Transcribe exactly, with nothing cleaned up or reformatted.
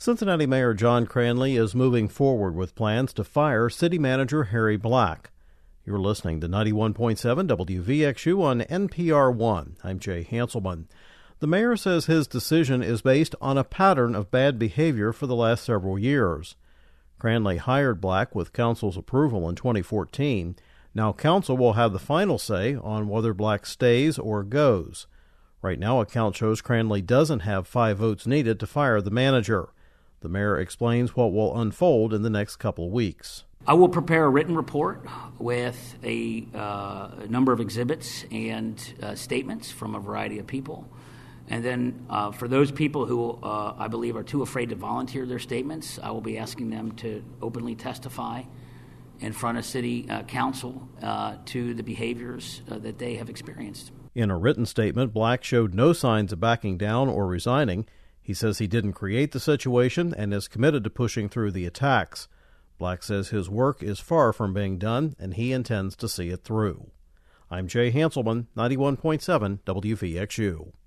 Cincinnati Mayor John Cranley is moving forward with plans to fire City Manager Harry Black. You're listening to ninety-one point seven W V X U on N P R one. I'm Jay Hanselman. The mayor says his decision is based on a pattern of bad behavior for the last several years. Cranley hired Black with council's approval in twenty fourteen. Now council will have the final say on whether Black stays or goes. Right now, a count shows Cranley doesn't have five votes needed to fire the manager. The mayor explains what will unfold in the next couple of weeks. I will prepare a written report with a uh, number of exhibits and uh, statements from a variety of people. And then uh, for those people who uh, I believe are too afraid to volunteer their statements, I will be asking them to openly testify in front of city uh, council uh, to the behaviors uh, that they have experienced. In a written statement, Black showed no signs of backing down or resigning. He says he didn't create the situation and is committed to pushing through the attacks. Black says his work is far from being done, and he intends to see it through. I'm Jay Hanselman, ninety-one point seven W V X U.